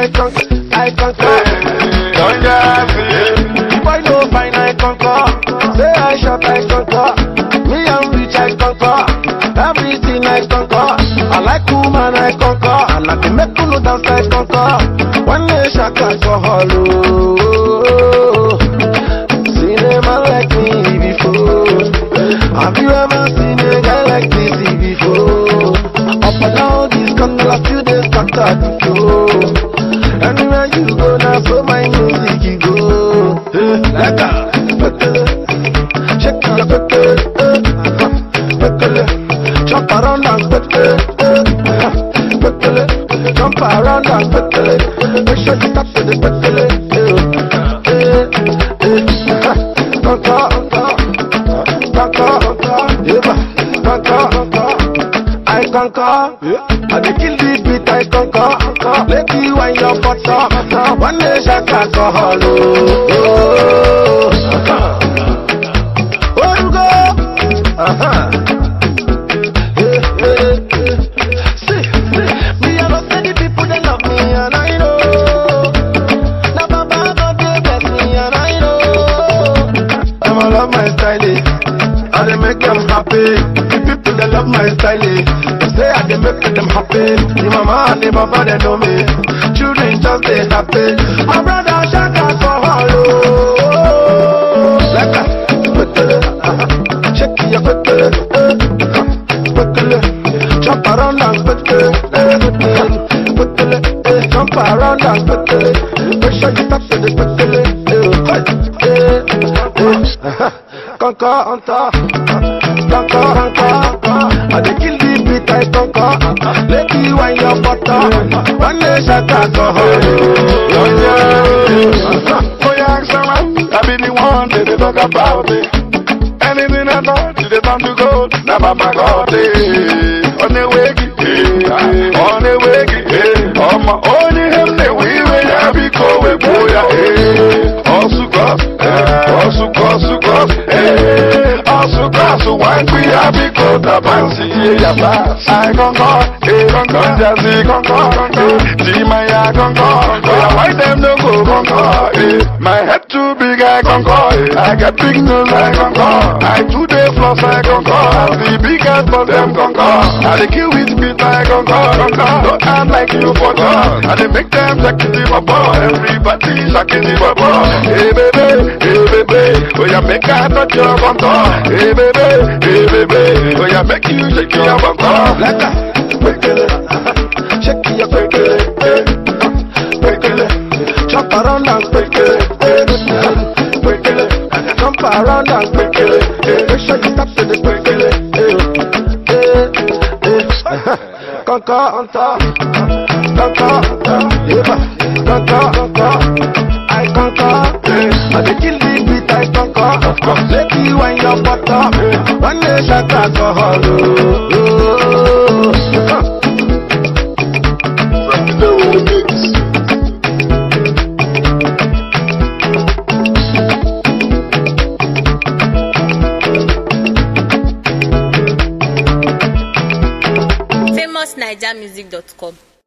I conquer. Don't just see. Boy no fine, I conquer. Say I shop, I conquer. Me I'm rich, I conquer. Everything I conquer. I like woman, I conquer. And I can make you dance, I conquer. One day shaka alcohol. Seen a man like me before. Have you ever seen a guy like this before? Up and down this country, last few days contact the flow. Anywhere you go now, so my music you go. Like that, shake your jump around and jump around and make sure you tap to the I conquer, I kill the beat, I conquer. Let you wind your butt up. One day shaka alcohol. Oh, you go. See, me I don't say the people they love me and I know. Now Baba God they bless me and I know. I'ma love my style, and they make them happy. People they love my style. They say I they make them happy. The mama and the papa they know me. Children just they happy. My brother shaka for hello. Like that, shake your jump around and jump around and make sure you tap to the conquer on top. I dey kill the beat, I conquer. Let you wind your butter. One day shaka alcohol. Oh yeah, someone, I be the one that they talk about me. Anything I thought, they turn to gold. Now Baba got it. On the way, on the way, on my own him, the way I be going, boy. Also so why we have be called the fancy I conquer, Jazzy conquer, Jimaya conquer, why them no go conquer, my head too big I conquer, I get big nose I conquer, I do the floss I conquer, the biggest but them conquer, I kill with beat I conquer, don't act like you forgot, I make them check the bubble, everybody shacking the bubble, hey baby, oh yeah make I touch your contour, hey baby, oh yeah make you shake your contour, like that, shake your jump around and jump around and make sure you tap to the conquer on top, I conquer, I dey kill the beat, I conquer. Let you wind your butter. One day shaka alcohol. famousnigermusic.com